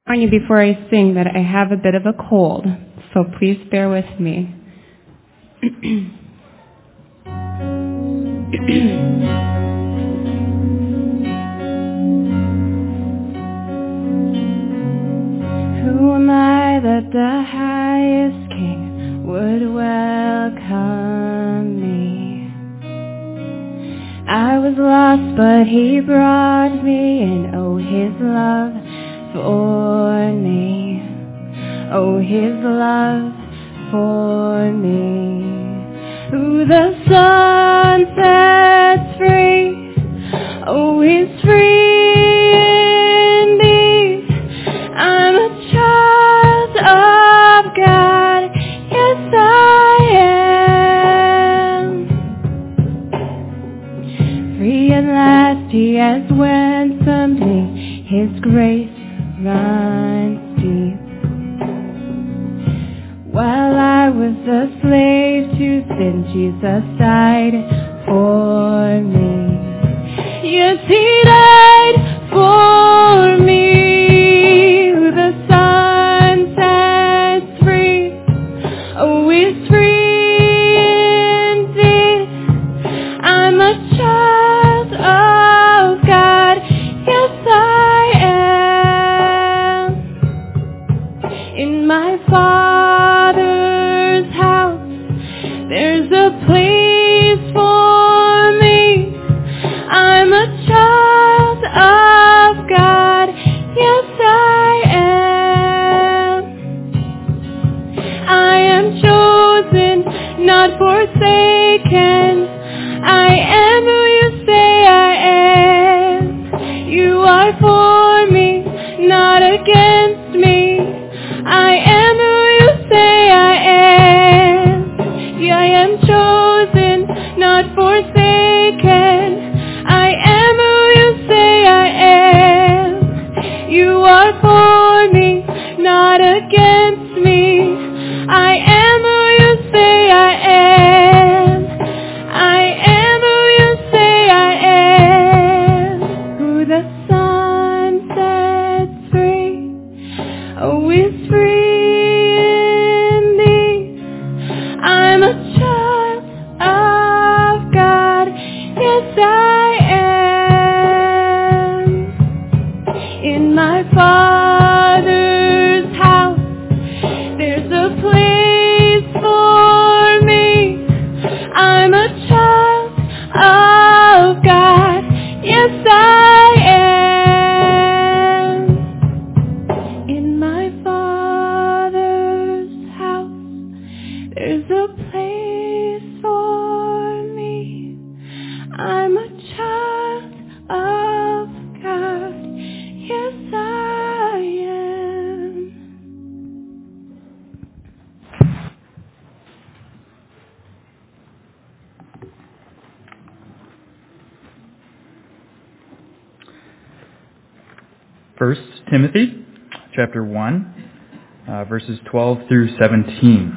warn you before I sing that I have a bit of a cold, so please bear with me. Who am I that the highest king would welcome me? I was lost, but he brought me in. Oh, his love for me. Oh, his love for me. Who the Son sets free, oh, is free indeed. I'm a child of God, yes I am. Free at last he has ransomed me, his grace runs deep. While I was a slave to sin, Jesus died for me. Yes, he died for me. Who the Son sets free, oh, is free indeed. I'm a child of God, yes I am. In my Father's house, there's a place for me. I'm a child of God, yes I am. I am chosen, not forsaken. I am who you say I am. You are for me, not against me. I am who you say I am. Yeah, I am chosen, not forsaken. I am who you say I am. You are for me, not against me. I am who you say I am. I am who you say I am. Who the Son sets free, oh, is free indeed. I'm a child of God, yes I am. In my Father's house, there's a place for me. I'm a child of God, yes I am. In my Father's house, there's a place for me. I'm a child of God, yes I am. First Timothy chapter 1, verses 12 through 17.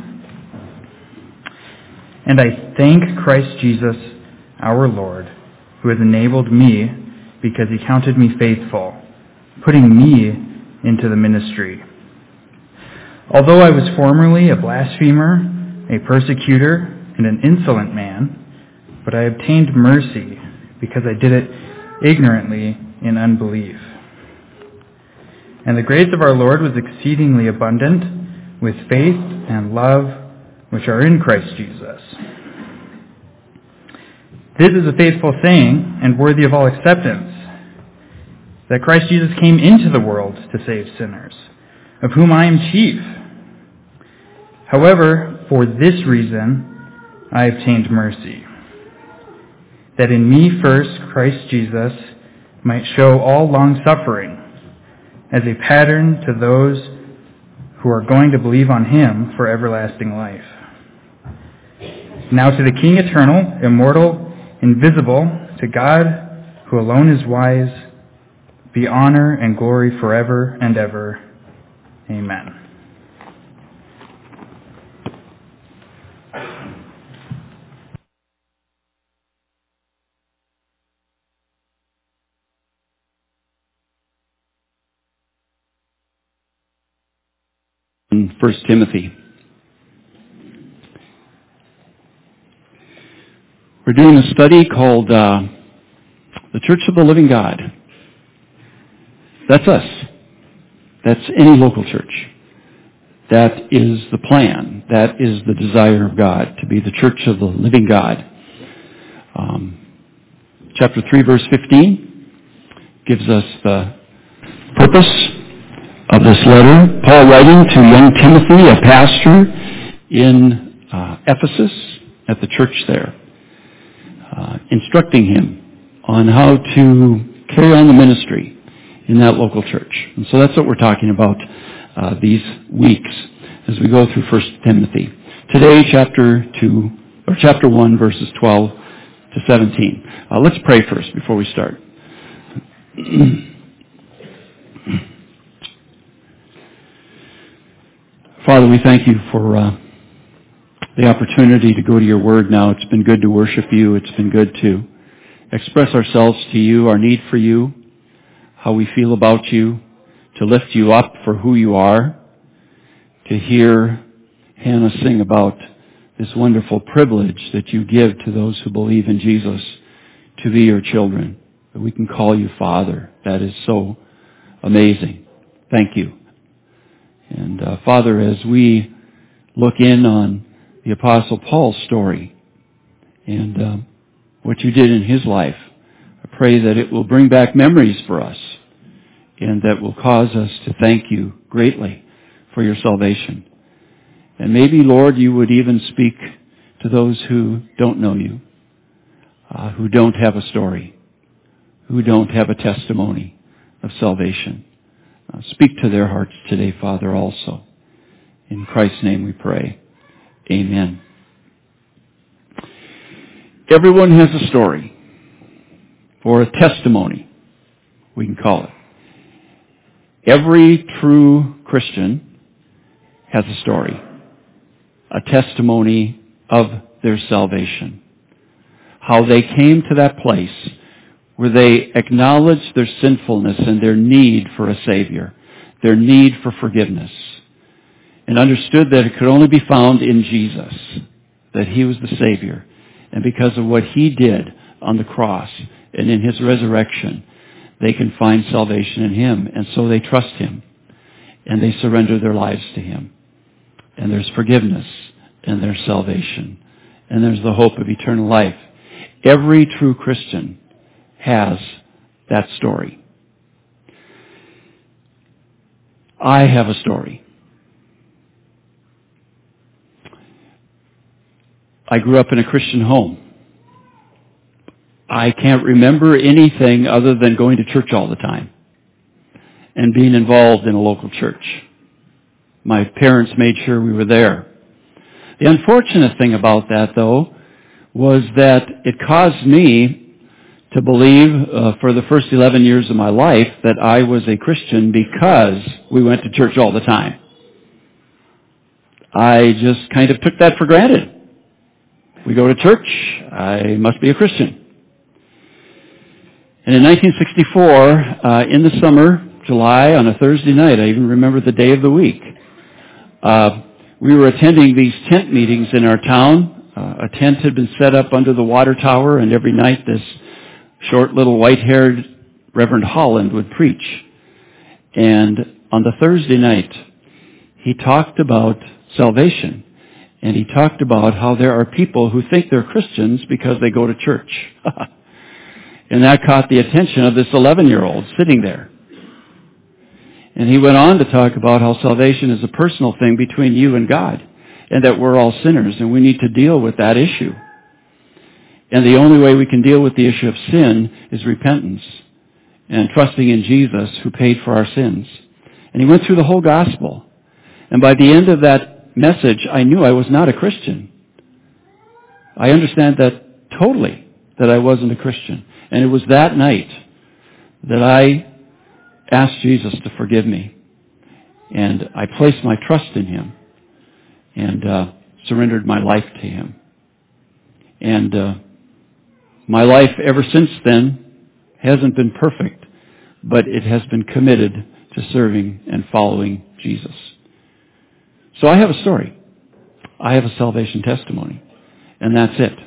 And I thank Christ Jesus, our Lord, who has enabled me because he counted me faithful, putting me into the ministry. Although I was formerly a blasphemer, a persecutor, and an insolent man, but I obtained mercy because I did it ignorantly in unbelief. And the grace of our Lord was exceedingly abundant with faith and love which are in Christ Jesus. This is a faithful saying and worthy of all acceptance, that Christ Jesus came into the world to save sinners, of whom I am chief. However, for this reason I obtained mercy, that in me first Christ Jesus might show all long-suffering as a pattern to those who are going to believe on him for everlasting life. Now to the King eternal, immortal, invisible, to God who alone is wise, be honor and glory forever and ever. Amen. 1 Timothy. We're doing a study called The Church of the Living God. That's us. That's any local church. That is the plan. That is the desire of God, to be the church of the living God. Chapter 3, verse 15 gives us the purpose of this letter. Paul writing to young Timothy, a pastor in Ephesus, at the church there, instructing him on how to carry on the ministry in that local church. And so that's what we're talking about these weeks as we go through 1 Timothy. Today, chapter 1, verses 12 to 17. Let's pray first before we start. Father, we thank you for the opportunity to go to your word now. It's been good to worship you. It's been good to express ourselves to you, our need for you, how we feel about you, to lift you up for who you are, to hear Hannah sing about this wonderful privilege that you give to those who believe in Jesus to be your children, that we can call you Father. That is so amazing. Thank you. And Father, as we look in on the Apostle Paul's story and what you did in his life, I pray that it will bring back memories for us and that will cause us to thank you greatly for your salvation. And maybe, Lord, you would even speak to those who don't know you, who don't have a story, who don't have a testimony of salvation. Speak to their hearts today, Father, also. In Christ's name we pray. Amen. Everyone has a story, or a testimony, we can call it. Every true Christian has a story, a testimony of their salvation. How they came to that place where they acknowledged their sinfulness and their need for a Savior, their need for forgiveness, and understood that it could only be found in Jesus, that He was the Savior. And because of what He did on the cross and in His resurrection, they can find salvation in Him. And so they trust Him, and they surrender their lives to Him. And there's forgiveness, and there's salvation, and there's the hope of eternal life. Every true Christian has that story. I have a story. I grew up in a Christian home. I can't remember anything other than going to church all the time and being involved in a local church. My parents made sure we were there. The unfortunate thing about that, though, was that it caused me to believe for the first 11 years of my life that I was a Christian because we went to church all the time. I just kind of took that for granted. We go to church, I must be a Christian. And in 1964, in the summer, July, on a Thursday night, I even remember the day of the week, we were attending these tent meetings in our town. A tent had been set up under the water tower, and every night this short little white-haired Reverend Holland would preach. And on the Thursday night, he talked about salvation. And he talked about how there are people who think they're Christians because they go to church. And that caught the attention of this 11-year-old sitting there. And he went on to talk about how salvation is a personal thing between you and God, and that we're all sinners, and we need to deal with that issue. And the only way we can deal with the issue of sin is repentance and trusting in Jesus who paid for our sins. And he went through the whole gospel. And by the end of that message, I knew I was not a Christian. I understand that totally, that I wasn't a Christian. And it was that night that I asked Jesus to forgive me. And I placed my trust in Him and surrendered my life to Him. And my life ever since then hasn't been perfect, but it has been committed to serving and following Jesus. So I have a story. I have a salvation testimony. And that's it.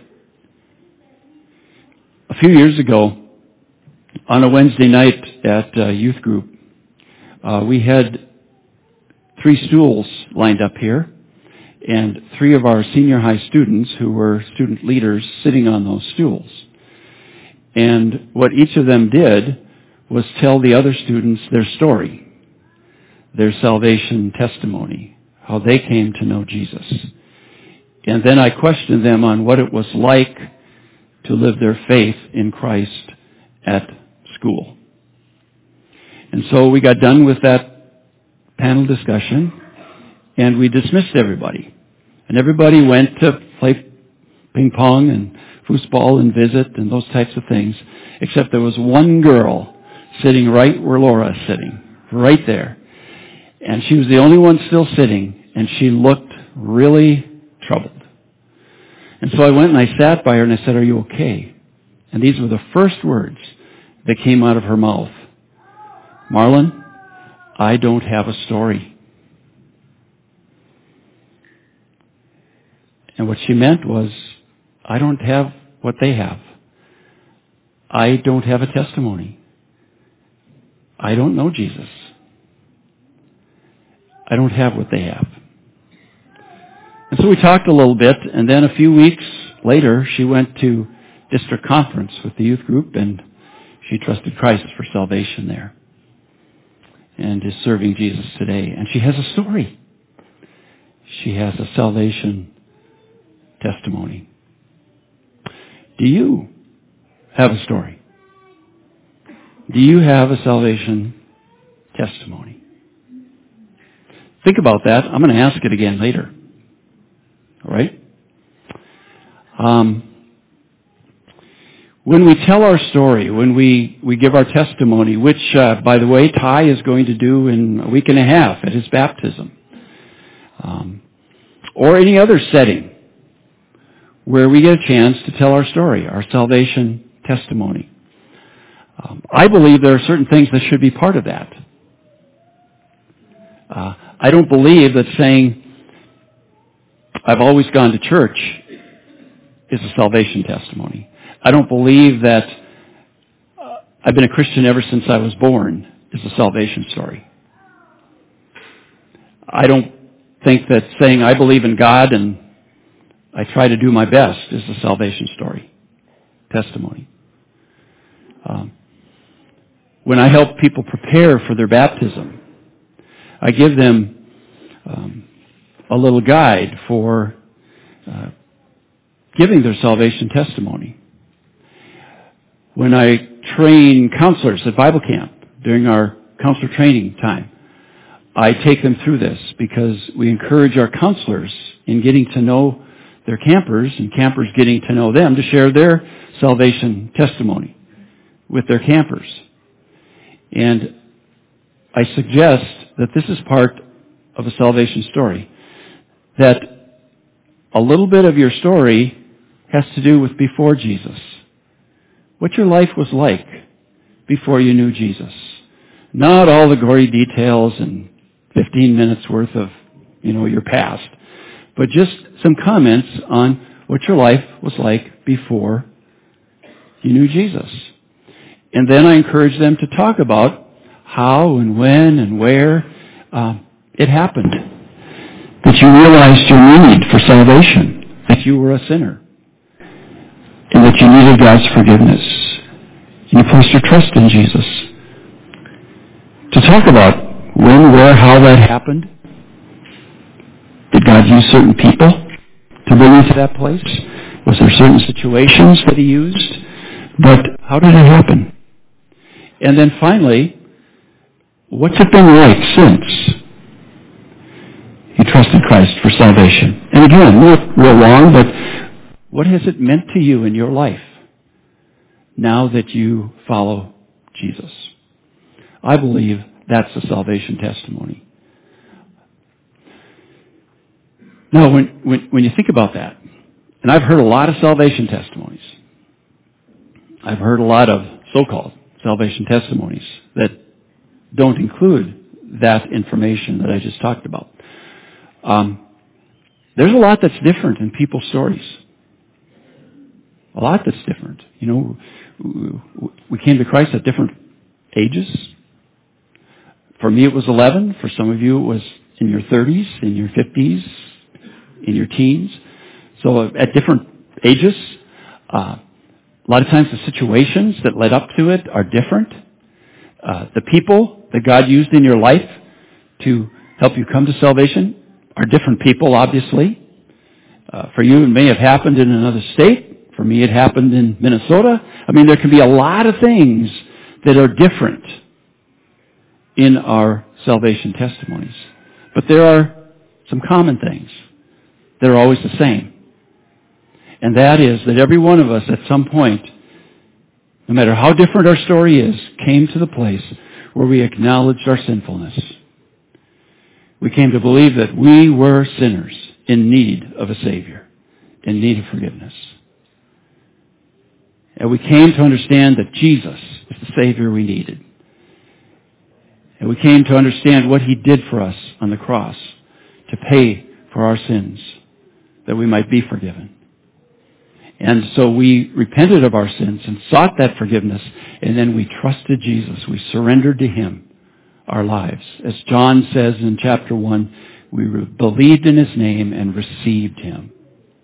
A few years ago, on a Wednesday night at youth group, we had 3 stools lined up here, and 3 of our senior high students who were student leaders sitting on those stools. And what each of them did was tell the other students their story, their salvation testimony, how they came to know Jesus. And then I questioned them on what it was like to live their faith in Christ at school. And so we got done with that panel discussion, and we dismissed everybody. And everybody went to play ping pong and foosball and visit and those types of things, except there was one girl sitting right where Laura is sitting, right there. And she was the only one still sitting, and she looked really troubled. And so I went and I sat by her and I said, "Are you okay?" And these were the first words that came out of her mouth. "Marlon, I don't have a story." And what she meant was, I don't have what they have. I don't have a testimony. I don't know Jesus. I don't have what they have. And so we talked a little bit, and then a few weeks later, she went to district conference with the youth group, and she trusted Christ for salvation there and is serving Jesus today. And she has a story. She has a salvation testimony. Do you have a story? Do you have a salvation testimony? Think about that. I'm going to ask it again later. All right? When we tell our story, when we give our testimony, which, by the way, Ty is going to do in a week and a half at his baptism, or any other setting where we get a chance to tell our story, our salvation testimony, I believe there are certain things that should be part of that. I don't believe that saying, "I've always gone to church," is a salvation testimony. I don't believe that "I've been a Christian ever since I was born" is a salvation story. I don't think that saying "I believe in God and I try to do my best" is a salvation story, testimony. When I help people prepare for their baptism, I give them a little guide for giving their salvation testimony. When I train counselors at Bible camp during our counselor training time, I take them through this because we encourage our counselors in getting to know their campers and campers getting to know them to share their salvation testimony with their campers. And I suggest that this is part of a salvation story, that a little bit of your story has to do with before Jesus. What your life was like before you knew Jesus. Not all the gory details and 15 minutes worth of, your past, but just some comments on what your life was like before you knew Jesus. And then I encourage them to talk about how and when and where it happened. That you realized your need for salvation, that you were a sinner, and that you needed God's forgiveness. You placed your trust in Jesus. To talk about when, where, how that happened. Did God use certain people to bring you to that place? Was there certain situations that He used? But how did it happen? And then finally, what's it been like since you trusted Christ for salvation? And again, not real long, but what has it meant to you in your life now that you follow Jesus? I believe that's a salvation testimony. Now, when you think about that, and I've heard a lot of salvation testimonies. I've heard a lot of so-called salvation testimonies that don't include that information that I just talked about. There's a lot that's different in people's stories. A lot that's different. You know, we came to Christ at different ages. For me, it was 11. For some of you, it was in your 30s, in your 50s, in your teens. So at different ages, a lot of times the situations that led up to it are different. The people that God used in your life to help you come to salvation are different people, obviously. For you, it may have happened in another state. For me, it happened in Minnesota. I mean, there can be a lot of things that are different in our salvation testimonies. But there are some common things that are always the same. And that is that every one of us at some point, no matter how different our story is, came to the place where we acknowledged our sinfulness. We came to believe that we were sinners in need of a Savior, in need of forgiveness. And we came to understand that Jesus is the Savior we needed. And we came to understand what He did for us on the cross to pay for our sins, that we might be forgiven. And so we repented of our sins and sought that forgiveness, and then we trusted Jesus. We surrendered to Him our lives. As John says in chapter 1, we believed in His name and received Him.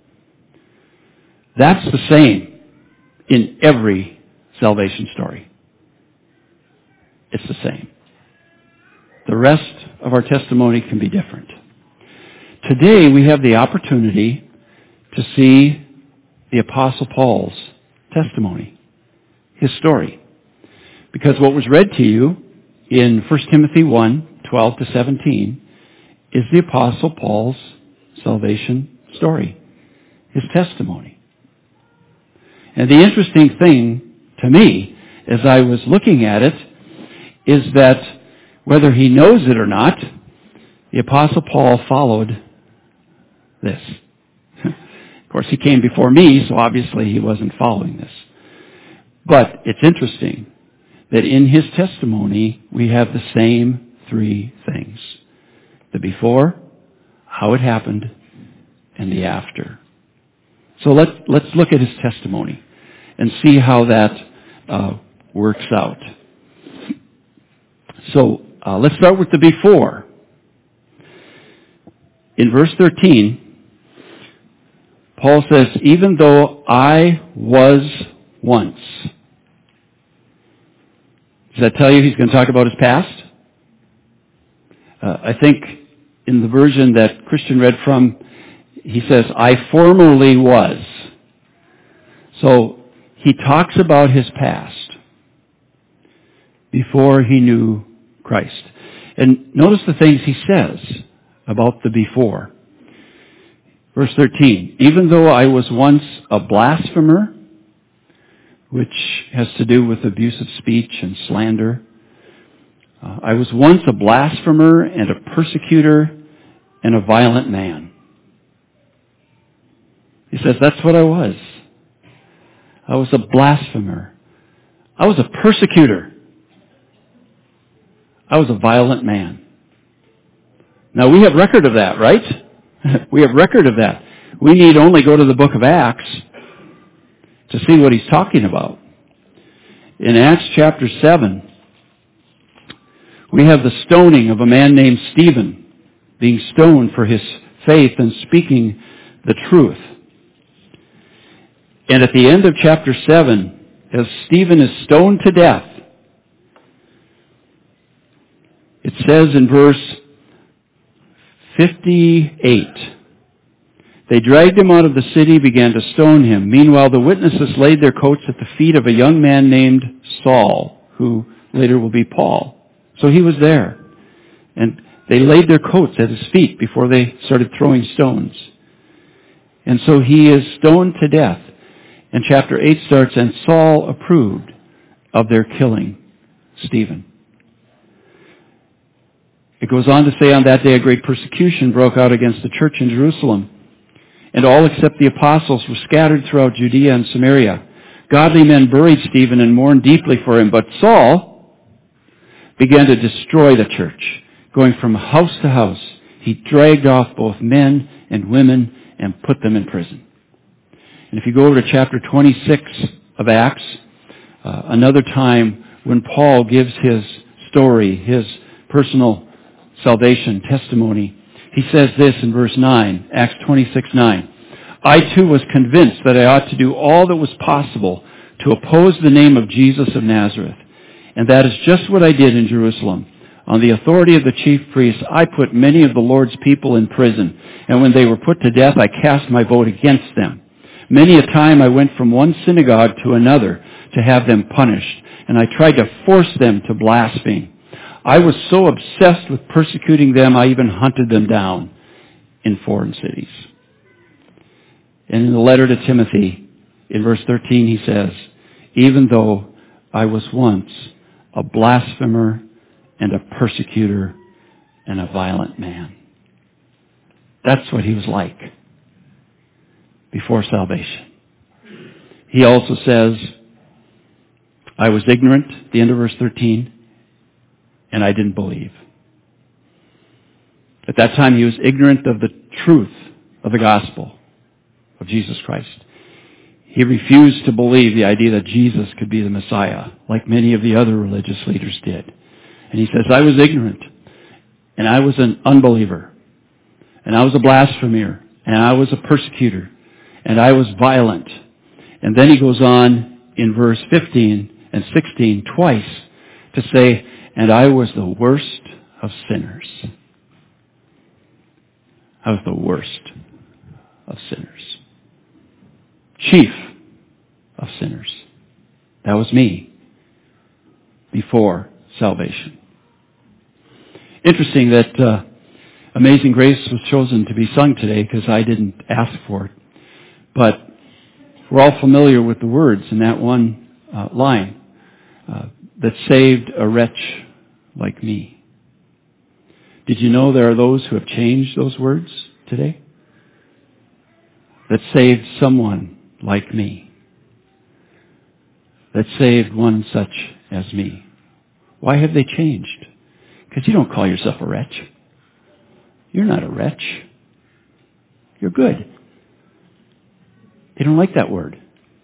That's the same in every salvation story. It's the same. The rest of our testimony can be different. Today we have the opportunity to see the Apostle Paul's testimony, his story. Because what was read to you in 1 Timothy 1, 12 to 17, is the Apostle Paul's salvation story, his testimony. And the interesting thing to me, as I was looking at it, is that whether he knows it or not, the Apostle Paul followed this. Of course, he came before me, so obviously he wasn't following this. But it's interesting that in his testimony, we have the same three things. The before, how it happened, and the after. So let's look at his testimony and see how that works out. So let's start with the before. In verse 13, Paul says, even though I was once. Does that tell you he's going to talk about his past? I think in the version that Christian read from, he says, I formerly was. So he talks about his past before he knew Christ. And notice the things he says about the before. Verse 13, even though I was once a blasphemer, which has to do with abusive speech and slander, I was once a blasphemer and a persecutor and a violent man. He says, that's what I was. I was a blasphemer. I was a persecutor. I was a violent man. Now we have record of that, right? We have record of that. We need only go to the book of Acts to see what he's talking about. In Acts chapter 7, we have the stoning of a man named Stephen, being stoned for his faith and speaking the truth. And at the end of chapter 7, as Stephen is stoned to death, it says in verse 58, they dragged him out of the city, began to stone him. Meanwhile, the witnesses laid their coats at the feet of a young man named Saul, who later will be Paul. So he was there. And they laid their coats at his feet before they started throwing stones. And so he is stoned to death. And chapter 8 starts, and Saul approved of their killing Stephen. It goes on to say, on that day a great persecution broke out against the church in Jerusalem. And all except the apostles were scattered throughout Judea and Samaria. Godly men buried Stephen and mourned deeply for him. But Saul began to destroy the church, going from house to house, He dragged off both men and women and put them in prison. And if you go over to chapter 26 of Acts, another time when Paul gives his story, his personal salvation testimony, he says this in verse 9, Acts 26:9. I too was convinced that I ought to do all that was possible to oppose the name of Jesus of Nazareth. And that is just what I did in Jerusalem. On the authority of the chief priests, I put many of the Lord's people in prison. And when they were put to death, I cast my vote against them. Many a time I went from one synagogue to another to have them punished. And I tried to force them to blaspheme. I was so obsessed with persecuting them, I even hunted them down in foreign cities. And in the letter to Timothy, in verse 13, he says, even though I was once a blasphemer and a persecutor and a violent man. That's what he was like before salvation. He also says, I was ignorant, at the end of verse 13, and I didn't believe. At that time, he was ignorant of the truth of the gospel of Jesus Christ. He refused to believe the idea that Jesus could be the Messiah, like many of the other religious leaders did. And he says, I was ignorant, and I was an unbeliever, and I was a blasphemer, and I was a persecutor, and I was violent. And then he goes on in verse 15 and 16 twice to say, and I was the worst of sinners. I was the worst of sinners. Chief of sinners. That was me before salvation. Interesting that Amazing Grace was chosen to be sung today because I didn't ask for it. But we're all familiar with the words in that one line that saved a wretch like me. Did you know there are those who have changed those words today? That saved someone like me. That saved one such as me. Why have they changed? Because you don't call yourself a wretch. You're not a wretch. You're good. They don't like that word.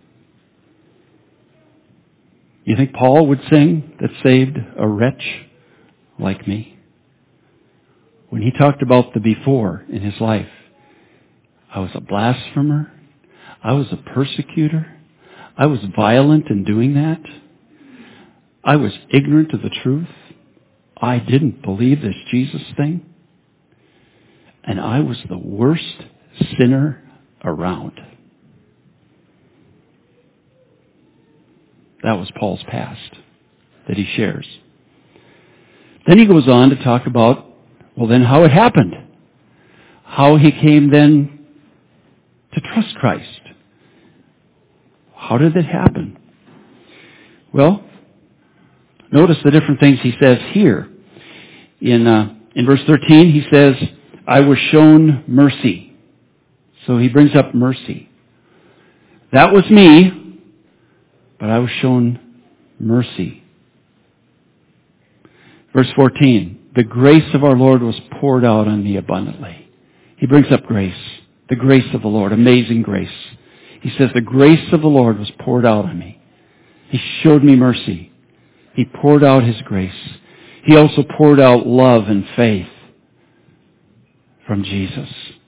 You think Paul would sing that saved a wretch like me? When he talked about the before in his life, I was a blasphemer. I was a persecutor. I was violent in doing that. I was ignorant of the truth. I didn't believe this Jesus thing. And I was the worst sinner around. That was Paul's past that he shares. Then he goes on to talk about, well, then how it happened. How he came then to trust Christ. How did it happen? Well, notice the different things he says here. In verse 13, he says, I was shown mercy. So he brings up mercy. That was me, but I was shown mercy. Verse 14, the grace of our Lord was poured out on me abundantly. He brings up grace. The grace of the Lord, amazing grace. He says, the grace of the Lord was poured out on me. He showed me mercy. He poured out His grace. He also poured out love and faith from Jesus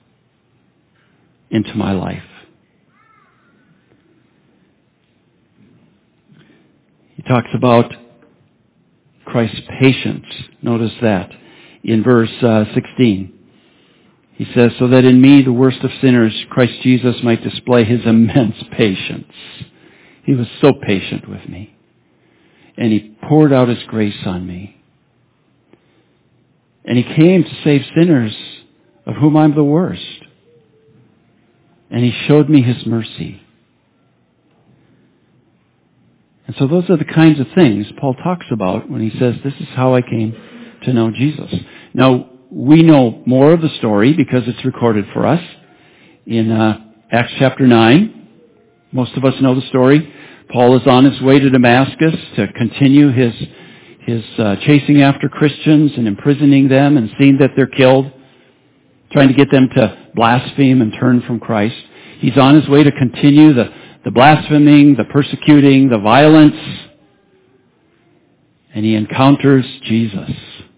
into my life. He talks about Christ's patience. Notice that in verse 16. He says, so that in me, the worst of sinners, Christ Jesus might display His immense patience. He was so patient with me. And He poured out His grace on me. And He came to save sinners, of whom I'm the worst. And He showed me His mercy. And so those are the kinds of things Paul talks about when he says, this is how I came to know Jesus. Now, we know more of the story because it's recorded for us in Acts chapter 9. Most of us know the story. Paul is on his way to Damascus to continue his chasing after Christians and imprisoning them and seeing that they're killed. trying to get them to blaspheme and turn from Christ. He's on his way to continue the blaspheming, the persecuting, the violence. And he encounters Jesus.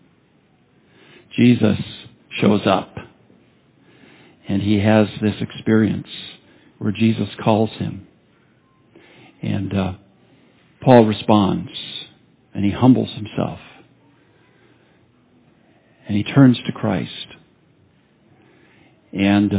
Jesus shows up. And he has this experience where Jesus calls him. And Paul responds. And he humbles himself. And he turns to Christ. And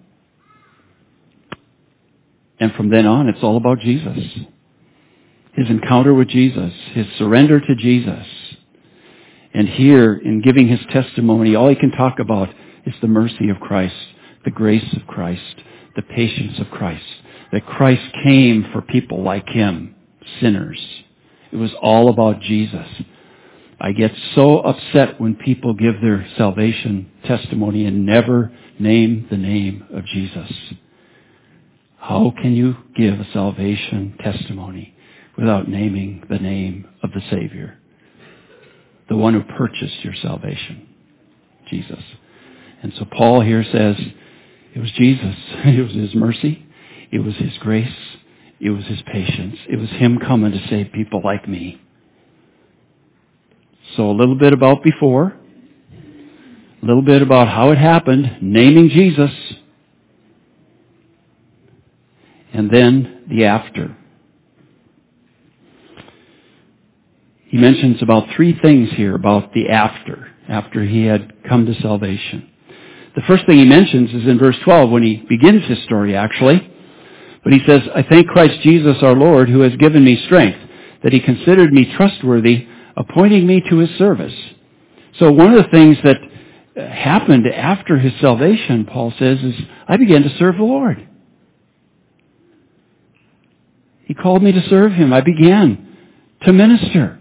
from then on, it's all about Jesus. His encounter with Jesus, his surrender to Jesus. And here, in giving his testimony, all he can talk about is the mercy of Christ, the grace of Christ, the patience of Christ. That Christ came for people like him, sinners. It was all about Jesus. I get so upset when people give their salvation testimony and never name the name of Jesus. How can you give a salvation testimony without naming the name of the Savior? The one who purchased your salvation, Jesus. And so Paul here says, it was Jesus. It was his mercy. It was his grace. It was his patience. It was him coming to save people like me. So a little bit about before, a little bit about how it happened, naming Jesus, and then the after. He mentions about three things here about the after he had come to salvation. The first thing he mentions is in verse 12 when he begins his story actually. But he says, I thank Christ Jesus our Lord who has given me strength, that he considered me trustworthy, appointing me to his service. So one of the things that happened after his salvation, Paul says, is I began to serve the Lord. He called me to serve him. I began to minister.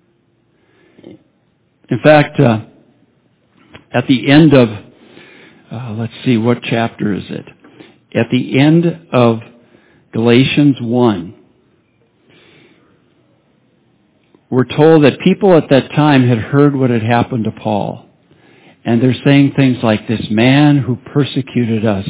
In fact, at the end of, let's see, what chapter is it? At the end of Galatians 1, we're told that people at that time had heard what had happened to Paul. And they're saying things like, this man who persecuted us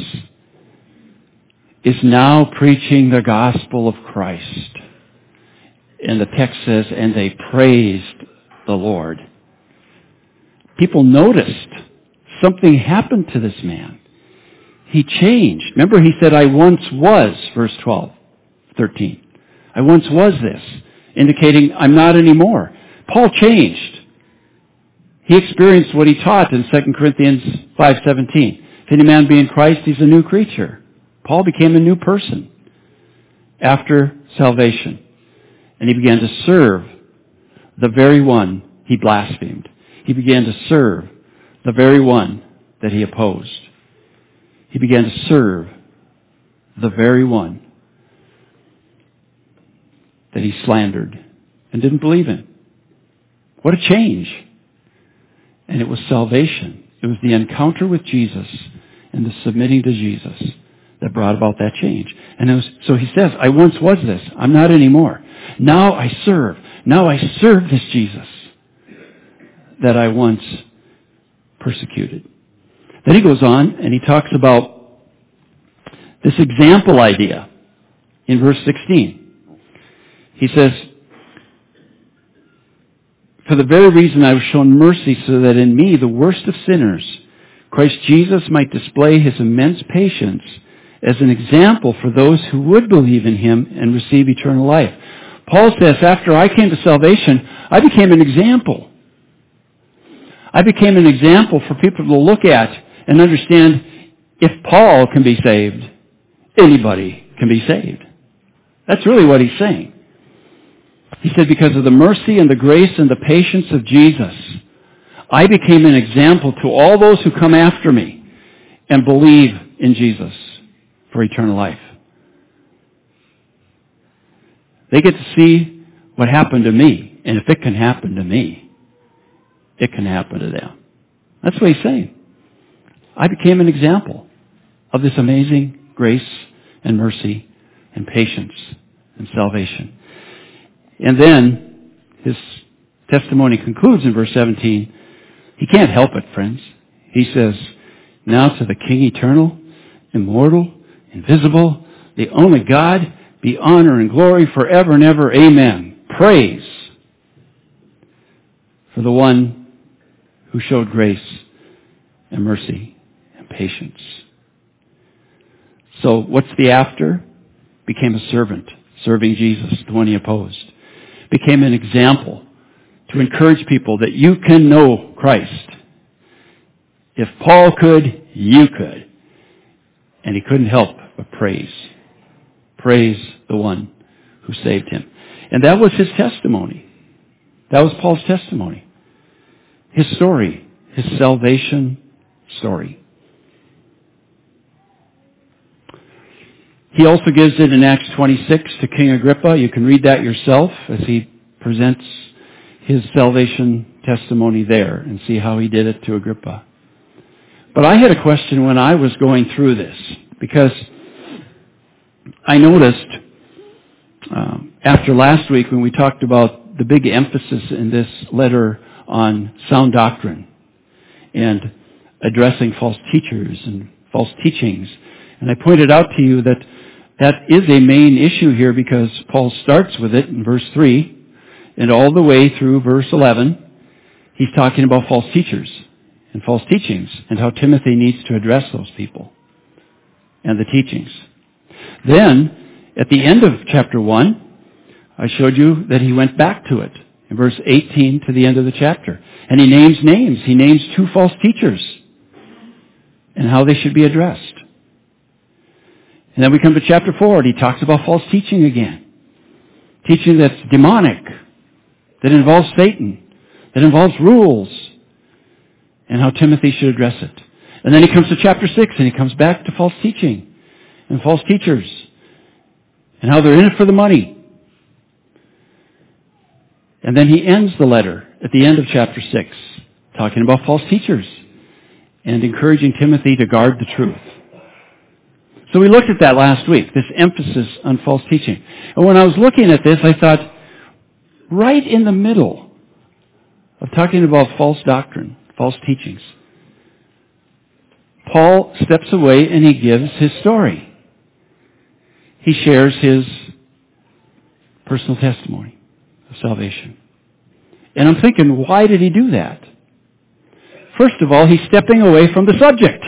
is now preaching the gospel of Christ. And the text says, and they praised the Lord. People noticed something happened to this man. He changed. Remember he said, I once was, verse 13. I once was this, indicating I'm not anymore. Paul changed. He experienced what he taught in 2 Corinthians 5:17. If any man be in Christ, he's a new creature. Paul became a new person after salvation. And he began to serve the very one he blasphemed. He began to serve the very one that he opposed. He began to serve the very one that he slandered and didn't believe in. What a change. And it was salvation. It was the encounter with Jesus and the submitting to Jesus that brought about that change. And so he says, I once was this. I'm not anymore. Now I serve. Now I serve this Jesus that I once persecuted. Then he goes on and he talks about this example idea in verse 16. He says, for the very reason I was shown mercy so that in me, the worst of sinners, Christ Jesus might display his immense patience as an example for those who would believe in him and receive eternal life. Paul says, after I came to salvation, I became an example. I became an example for people to look at and understand if Paul can be saved, anybody can be saved. That's really what he's saying. He said, because of the mercy and the grace and the patience of Jesus, I became an example to all those who come after me and believe in Jesus for eternal life. They get to see what happened to me. And if it can happen to me, it can happen to them. That's what he's saying. I became an example of this amazing grace and mercy and patience and salvation. And then his testimony concludes in verse 17. He can't help it, friends. He says, Now to the King eternal, immortal, invisible, the only God, be honor and glory forever and ever. Amen. Praise for the one who showed grace and mercy and patience. So what's the after? Became a servant, serving Jesus, the one he opposed. Became an example to encourage people that you can know Christ. If Paul could, you could. And he couldn't help but praise. Praise the one who saved him. And that was his testimony. That was Paul's testimony. His story. His salvation story. He also gives it in Acts 26 to King Agrippa. You can read that yourself as he presents his salvation testimony there and see how he did it to Agrippa. But I had a question when I was going through this, because I noticed after last week when we talked about the big emphasis in this letter on sound doctrine and addressing false teachers and false teachings, and I pointed out to you that that is a main issue here because Paul starts with it in verse 3 and all the way through verse 11. He's talking about false teachers and false teachings and how Timothy needs to address those people and the teachings. Then, at the end of chapter 1, I showed you that he went back to it in verse 18 to the end of the chapter. And he names names. He names 2 false teachers and how they should be addressed. And then we come to chapter 4 and he talks about false teaching again. Teaching that's demonic, that involves Satan, that involves rules, and how Timothy should address it. And then he comes to chapter 6 and he comes back to false teaching and false teachers and how they're in it for the money. And then he ends the letter at the end of chapter 6 talking about false teachers and encouraging Timothy to guard the truth. So we looked at that last week, this emphasis on false teaching. And when I was looking at this, I thought, right in the middle of talking about false doctrine, false teachings, Paul steps away and he gives his story. He shares his personal testimony of salvation. And I'm thinking, why did he do that? First of all, he's stepping away from the subject.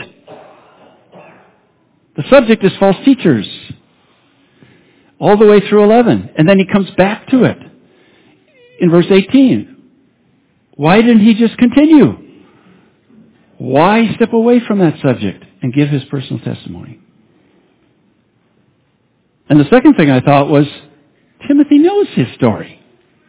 The subject is false teachers. All the way through 11. And then he comes back to it in verse 18. Why didn't he just continue? Why step away from that subject and give his personal testimony? And the second thing I thought was, Timothy knows his story.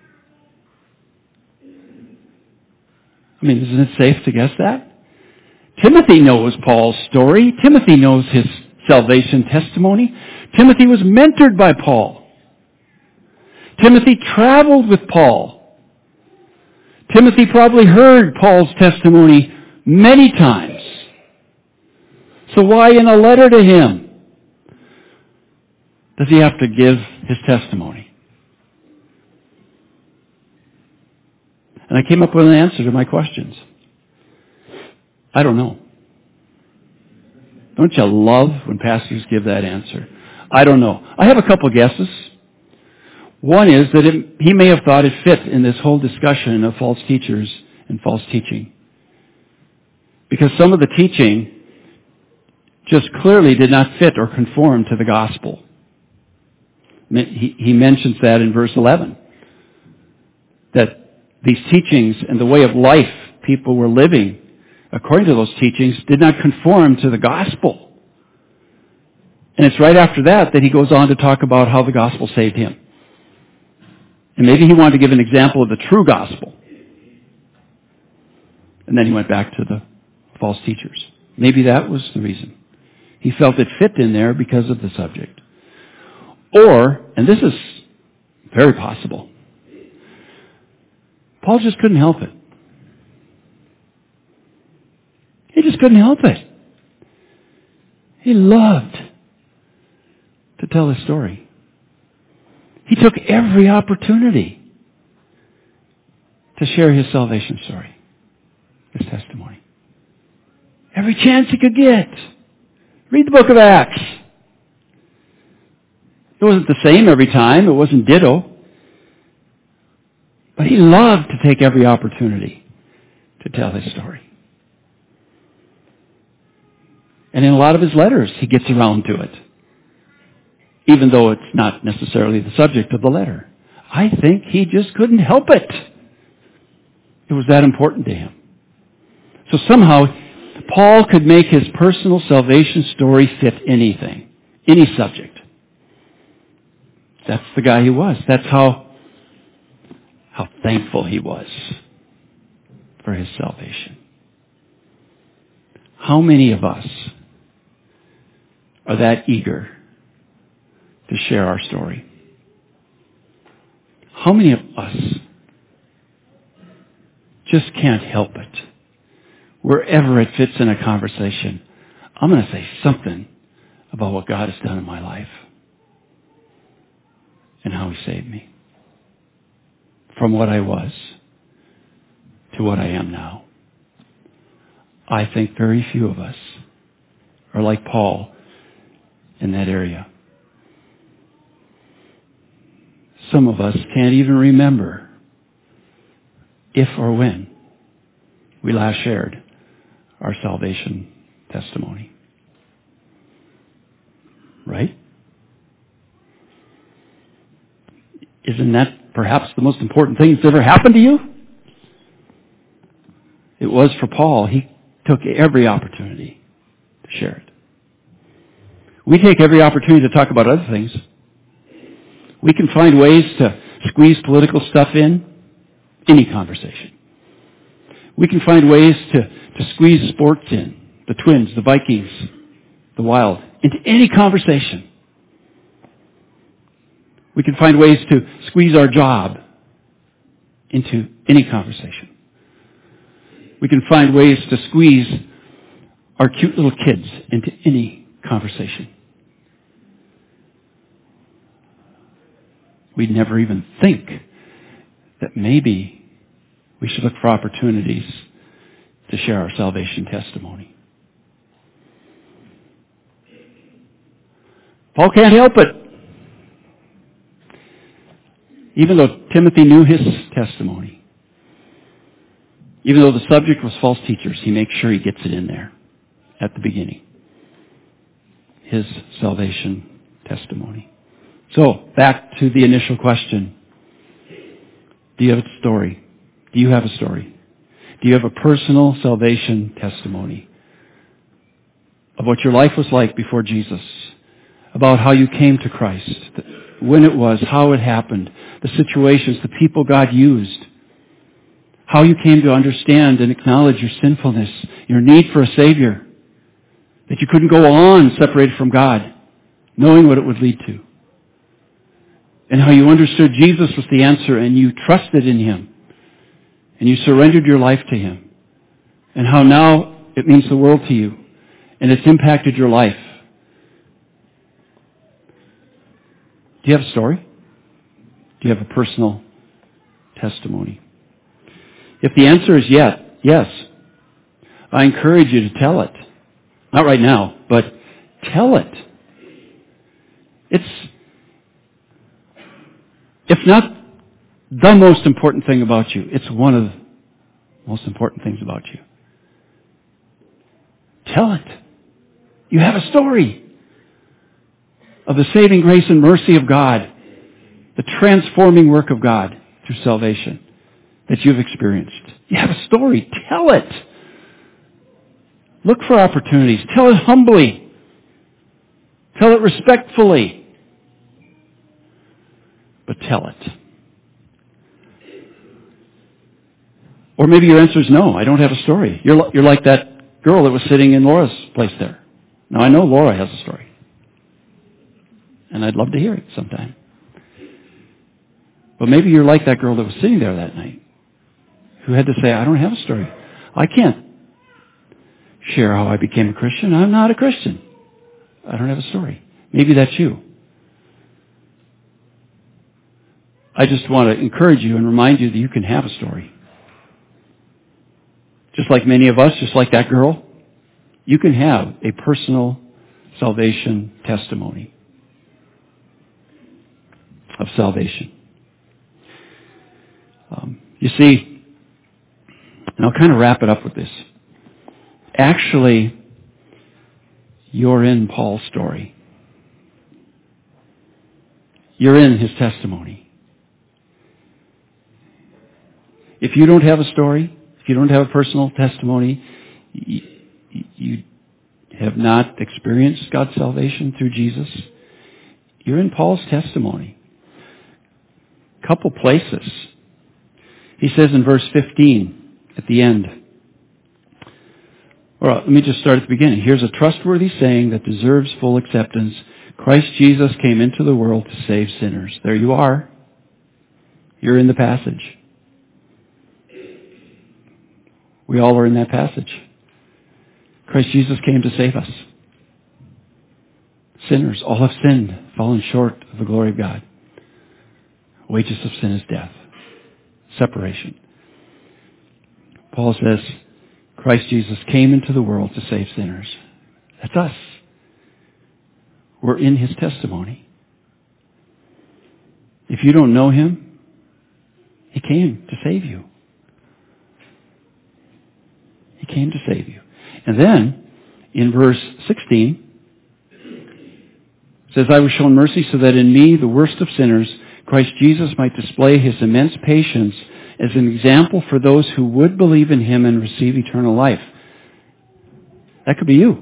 I mean, isn't it safe to guess that? Timothy knows Paul's story. Timothy knows his salvation testimony. Timothy was mentored by Paul. Timothy traveled with Paul. Timothy probably heard Paul's testimony many times. So why in a letter to him does he have to give his testimony? And I came up with an answer to my questions. I don't know. Don't you love when pastors give that answer? I don't know. I have a couple guesses. One is that he may have thought it fit in this whole discussion of false teachers and false teaching. Because some of the teaching just clearly did not fit or conform to the gospel. He mentions that in verse 11. That these teachings and the way of life people were living according to those teachings did not conform to the gospel. And it's right after that that he goes on to talk about how the gospel saved him. And maybe he wanted to give an example of the true gospel. And then he went back to the false teachers. Maybe that was the reason. He felt it fit in there because of the subject. Or, and this is very possible, Paul just couldn't help it. He just couldn't help it. He loved to tell his story. He took every opportunity to share his salvation story, his testimony. Every chance he could get. Read the book of Acts. It wasn't the same every time. It wasn't ditto. But he loved to take every opportunity to tell his story. And in a lot of his letters, he gets around to it. Even though it's not necessarily the subject of the letter. I think he just couldn't help it. It was that important to him. So somehow, Paul could make his personal salvation story fit anything, any subject. That's the guy he was. That's how thankful he was for his salvation. How many of us are that eager to share our story? How many of us just can't help it? Wherever it fits in a conversation, I'm going to say something about what God has done in my life and how he saved me from what I was to what I am now. I think very few of us are like Paul in that area. Some of us can't even remember if or when we last shared our salvation testimony. Right? Isn't that perhaps the most important thing that's ever happened to you? It was for Paul. He took every opportunity to share it. We take every opportunity to talk about other things. We can find ways to squeeze political stuff in any conversation. We can find ways to squeeze sports in, the Twins, the Vikings, the Wild, into any conversation. We can find ways to squeeze our job into any conversation. We can find ways to squeeze our cute little kids into any conversation. We'd never even think that maybe we should look for opportunities to share our salvation testimony. Paul can't help it. Even though Timothy knew his testimony, even though the subject was false teachers, he makes sure he gets it in there at the beginning. His salvation testimony. So, back to the initial question. Do you have a story? Do you have a story? Do you have a personal salvation testimony of what your life was like before Jesus? About how you came to Christ, when it was, how it happened, the situations, the people God used, how you came to understand and acknowledge your sinfulness, your need for a Savior, that you couldn't go on separated from God, knowing what it would lead to, and how you understood Jesus was the answer and you trusted in Him, and you surrendered your life to Him, and how now it means the world to you, and it's impacted your life. Do you have a story? Do you have a personal testimony? If the answer is yes, I encourage you to tell it. Not right now, but tell it. It's, if not the most important thing about you, it's one of the most important things about you. Tell it. You have a story of the saving grace and mercy of God, the transforming work of God through salvation that you've experienced. You have a story. Tell it. Look for opportunities. Tell it humbly. Tell it respectfully. But tell it. Or maybe your answer is no, I don't have a story. You're like that girl that was sitting in Laura's place there. Now I know Laura has a story. And I'd love to hear it sometime. But maybe you're like that girl that was sitting there that night, who had to say, I don't have a story. I can't share how I became a Christian. I'm not a Christian. I don't have a story. Maybe that's you. I just want to encourage you and remind you that you can have a story. Just like many of us, just like that girl, You can have a personal salvation testimony of salvation. You see, and I'll kind of wrap it up with this. Actually, you're in Paul's story. You're in his testimony. If you don't have a story, if you don't have a personal testimony, you have not experienced God's salvation through Jesus, you're in Paul's testimony. A couple places. He says in verse 15, at the end, or let me just start at the beginning. Here's a trustworthy saying that deserves full acceptance. Christ Jesus came into the world to save sinners. There you are. You're in the passage. We all are in that passage. Christ Jesus came to save us. Sinners, all have sinned, fallen short of the glory of God. Wages of sin is death. Separation. Paul says, Christ Jesus came into the world to save sinners. That's us. We're in his testimony. If you don't know him, he came to save you. He came to save you. And then, in verse 16, it says, I was shown mercy so that in me, the worst of sinners, Christ Jesus might display his immense patience as an example for those who would believe in him and receive eternal life. That could be you.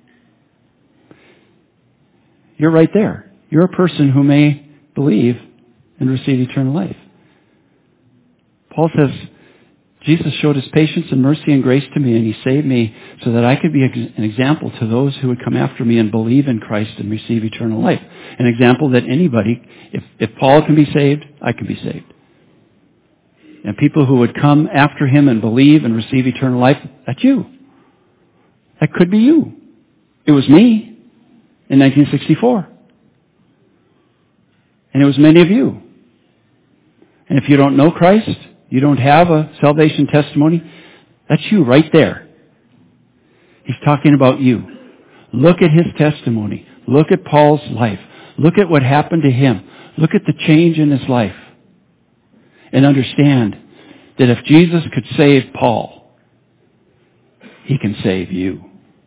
You're right there. You're a person who may believe and receive eternal life. Paul says, Jesus showed his patience and mercy and grace to me, and he saved me so that I could be an example to those who would come after me and believe in Christ and receive eternal life. An example that anybody, if Paul can be saved, I can be saved. And people who would come after him and believe and receive eternal life, that's you. That could be you. It was me in 1964. And it was many of you. And if you don't know Christ, you don't have a salvation testimony, that's you right there. He's talking about you. Look at his testimony. Look at Paul's life. Look at what happened to him. Look at the change in his life. And understand that if Jesus could save Paul, he can save you.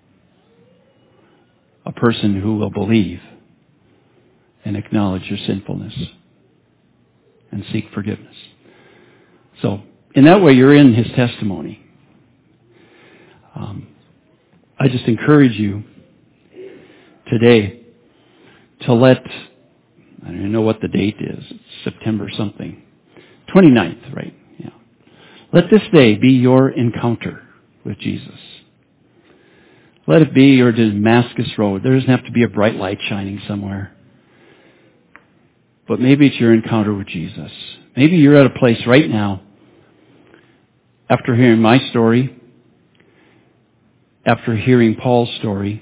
A person who will believe and acknowledge your sinfulness and seek forgiveness. So, in that way, you're in his testimony. I just encourage you today to let, I don't even know what the date is, it's September something, 29th, right? Yeah. Let this day be your encounter with Jesus. Let it be your Damascus Road. There doesn't have to be a bright light shining somewhere. But maybe it's your encounter with Jesus. Maybe you're at a place right now, after hearing my story, after hearing Paul's story,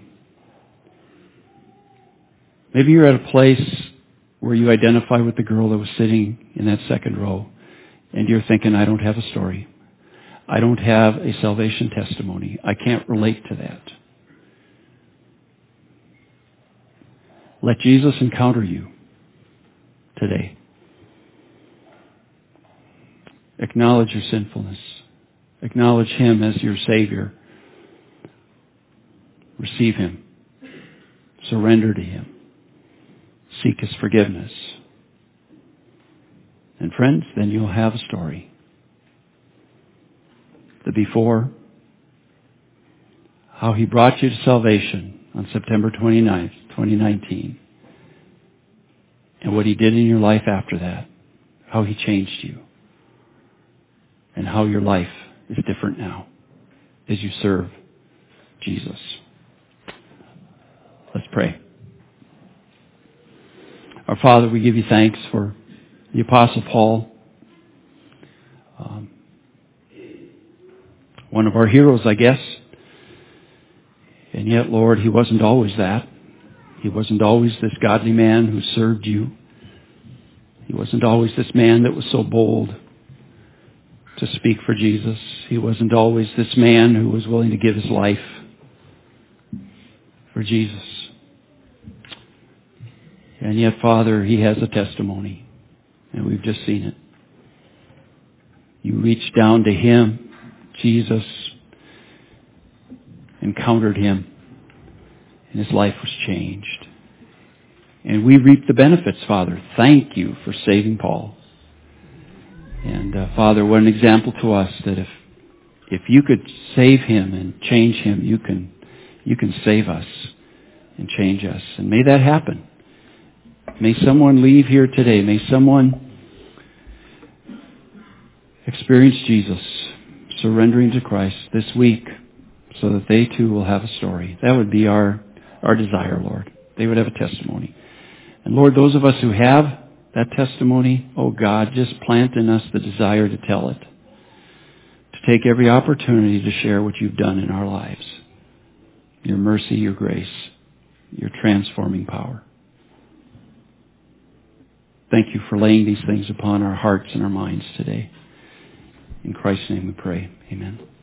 maybe you're at a place where you identify with the girl that was sitting in that second row, and you're thinking, I don't have a story. I don't have a salvation testimony. I can't relate to that. Let Jesus encounter you today. Acknowledge your sinfulness. Acknowledge him as your Savior. Receive him. Surrender to him. Seek his forgiveness. And friends, then you'll have a story. The before, how he brought you to salvation on September 29th, 2019. And what he did in your life after that. How he changed you. And how your life is different now as you serve Jesus. Let's pray. Our Father, we give you thanks for the Apostle Paul. One of our heroes, I guess. And yet, Lord, he wasn't always that. He wasn't always this godly man who served you. He wasn't always this man that was so bold to speak for Jesus. He wasn't always this man who was willing to give his life. for Jesus. And yet, Father, he has a testimony, and we've just seen it. You reached down to him, Jesus, encountered him, and his life was changed. And we reap the benefits, Father. Thank you for saving Paul. And Father, what an example to us that if you could save him and change him, you can save us and change us. And may that happen. May someone leave here today. May someone experience Jesus surrendering to Christ this week so that they too will have a story. That would be our desire, Lord. They would have a testimony. And Lord, those of us who have that testimony, oh God, just plant in us the desire to tell it. To take every opportunity to share what you've done in our lives. Your mercy, your grace, your transforming power. Thank you for laying these things upon our hearts and our minds today. In Christ's name we pray. Amen.